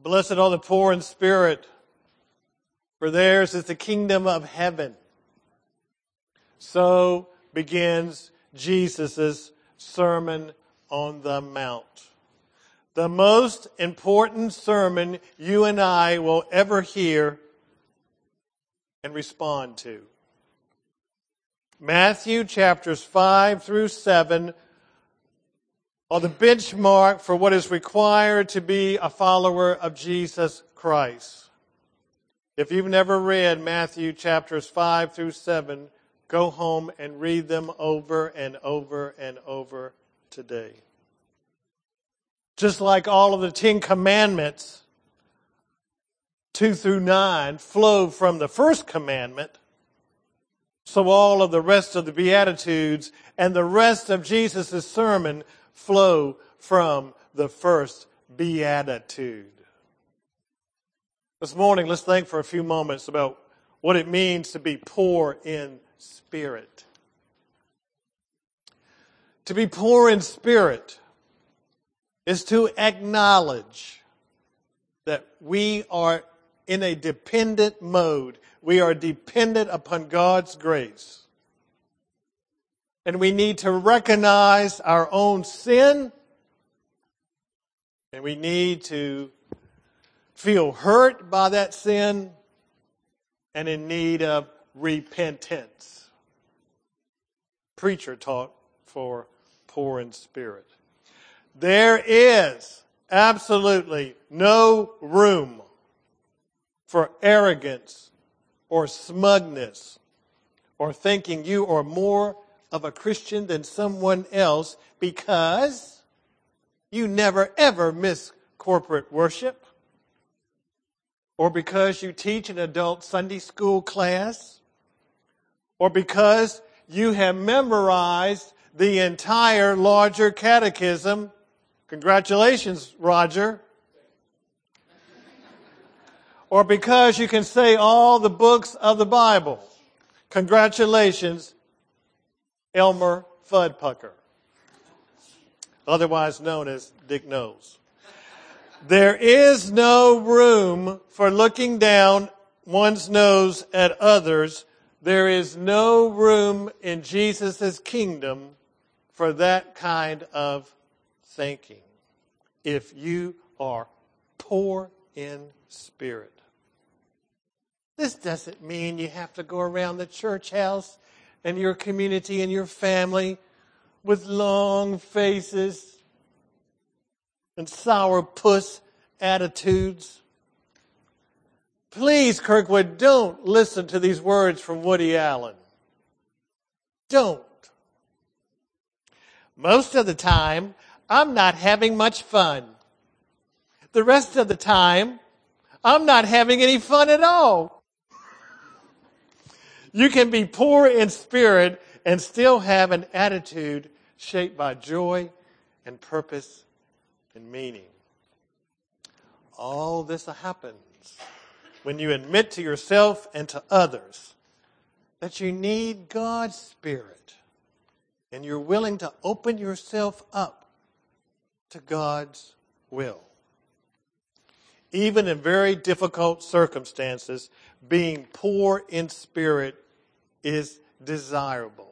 Blessed are the poor in spirit, for theirs is the kingdom of heaven. So begins Jesus' Sermon on the Mount. The most important sermon you and I will ever hear and respond to. Matthew chapters 5 through 7 are the benchmark for what is required to be a follower of Jesus Christ. If you've never read Matthew chapters 5 through 7, go home and read them over and over and over today. Just like all of the 10 Commandments, 2 through 9, flow from the first commandment, so all of the rest of the Beatitudes and the rest of Jesus' sermon flow from the first Beatitude. This morning, let's think for a few moments about what it means to be poor in spirit. To be poor in spirit is to acknowledge that we are in a dependent mode. We are dependent upon God's grace. And we need to recognize our own sin. And we need to feel hurt by that sin and in need of repentance. Preacher talk for poor in spirit. There is absolutely no room for arrogance or smugness or thinking you are more of a Christian than someone else because you never ever miss corporate worship, or because you teach an adult Sunday school class, or because you have memorized the entire larger catechism. Congratulations, Roger. Or because you can say all the books of the Bible. Congratulations, Elmer Fuddpucker, otherwise known as Dick Nose. There is no room for looking down one's nose at others. There is no room in Jesus' kingdom for that kind of thinking if you are poor in spirit. This doesn't mean you have to go around the church house and your community and your family with long faces and sourpuss attitudes. Please, Kirkwood, don't listen to these words from Woody Allen. Don't. Most of the time, I'm not having much fun. The rest of the time, I'm not having any fun at all. You can be poor in spirit and still have an attitude shaped by joy and purpose and meaning. All this happens when you admit to yourself and to others that you need God's Spirit and you're willing to open yourself up to God's will. Even in very difficult circumstances, being poor in spirit is desirable.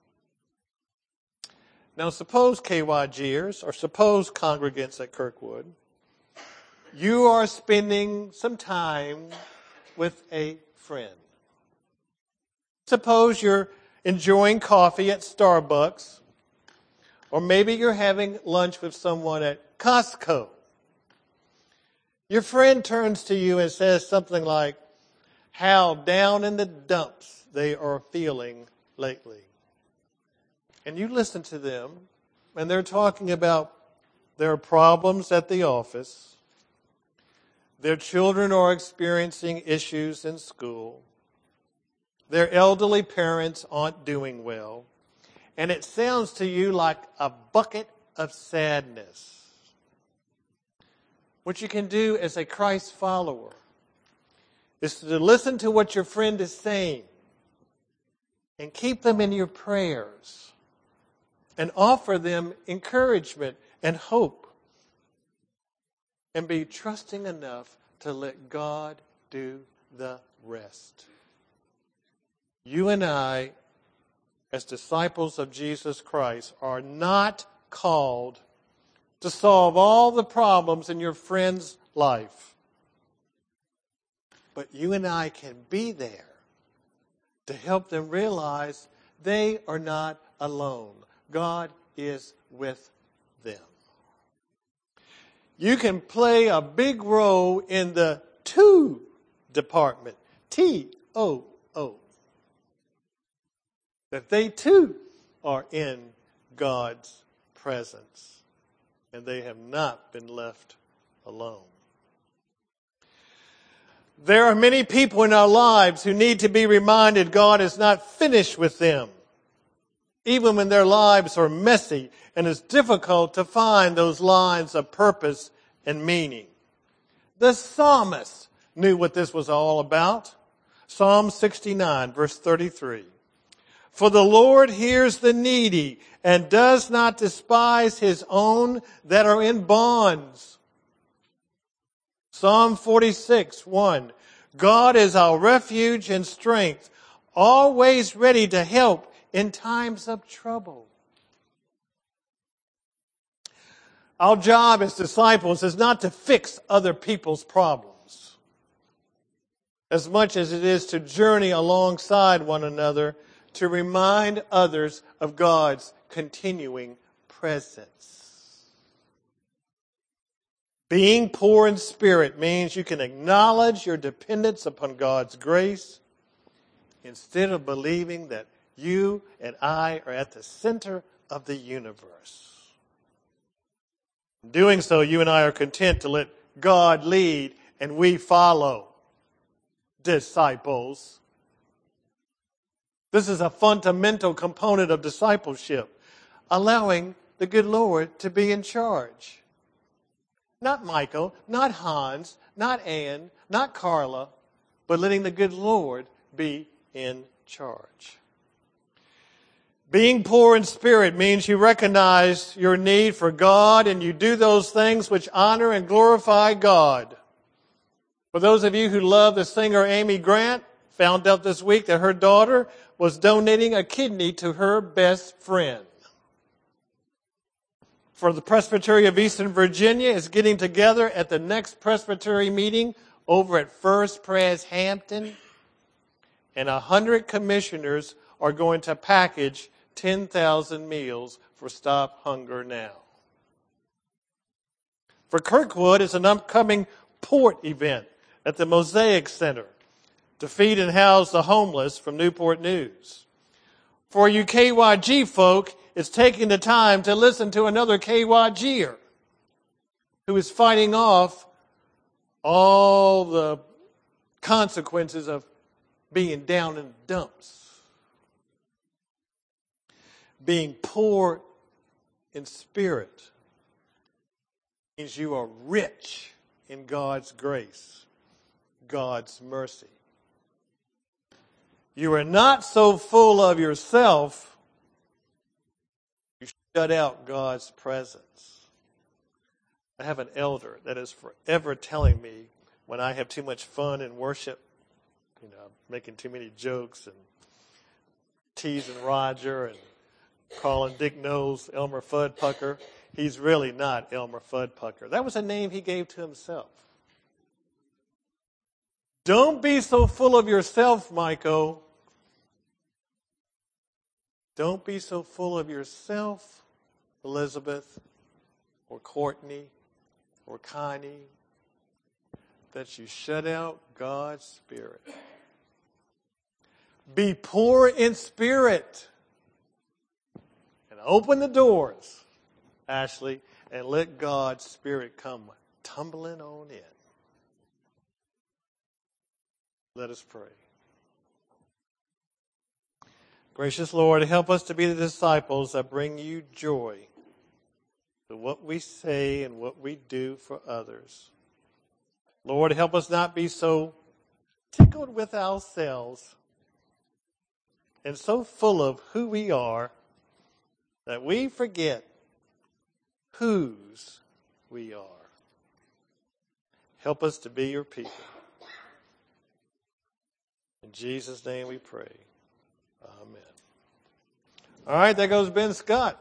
Now suppose KYGers, or suppose congregants at Kirkwood, you are spending some time with a friend. Suppose you're enjoying coffee at Starbucks, or maybe you're having lunch with someone at Costco. Your friend turns to you and says something like, how down in the dumps they are feeling lately. And you listen to them, and they're talking about their problems at the office. Their children are experiencing issues in school. Their elderly parents aren't doing well. And it sounds to you like a bucket of sadness. What you can do as a Christ follower is to listen to what your friend is saying and keep them in your prayers and offer them encouragement and hope. and be trusting enough to let God do the rest. You and I, as disciples of Jesus Christ, are not called to solve all the problems in your friend's life. But you and I can be there to help them realize they are not alone. God is with them. You can play a big role in the to department, T-O-O. That they too are in God's presence and they have not been left alone. There are many people in our lives who need to be reminded God is not finished with them, even when their lives are messy and it's difficult to find those lines of purpose and meaning. The psalmist knew what this was all about. Psalm 69, verse 33. For the Lord hears the needy and does not despise his own that are in bonds. Psalm 46, 1. God is our refuge and strength, always ready to help in times of trouble. Our job as disciples is not to fix other people's problems, as much as it is to journey alongside one another to remind others of God's continuing presence. Being poor in spirit means you can acknowledge your dependence upon God's grace instead of believing that you and I are at the center of the universe. In doing so, you and I are content to let God lead and we follow. Disciples. This is a fundamental component of discipleship, allowing the good Lord to be in charge. Not Michael, not Hans, not Ann, not Carla, but letting the good Lord be in charge. Being poor in spirit means you recognize your need for God and you do those things which honor and glorify God. For those of you who love the singer Amy Grant, found out this week that her daughter was donating a kidney to her best friend. For the Presbytery of Eastern Virginia is getting together at the next Presbytery meeting over at First Pres Hampton. And 100 commissioners are going to package 10,000 meals for Stop Hunger Now. For Kirkwood, it's an upcoming port event at the Mosaic Center to feed and house the homeless from Newport News. For you KYG folk, it's taking the time to listen to another KYGer who is fighting off all the consequences of being down in the dumps. Being poor in spirit means you are rich in God's grace, God's mercy. You are not so full of yourself, you shut out God's presence. I have an elder that is forever telling me when I have too much fun in worship, making too many jokes and teasing Roger and calling Dick Knowles Elmer Fuddpucker. He's really not Elmer Fuddpucker. That was a name he gave to himself. Don't be so full of yourself, Michael. Don't be so full of yourself, Elizabeth, or Courtney, or Connie, that you shut out God's Spirit. Be poor in spirit. And open the doors, Ashley, and let God's Spirit come tumbling on in. Let us pray. Gracious Lord, help us to be the disciples that bring you joy to what we say and what we do for others. Lord, help us not be so tickled with ourselves and so full of who we are that we forget whose we are. Help us to be your people. In Jesus' name we pray. Amen. All right, there goes Ben Scott.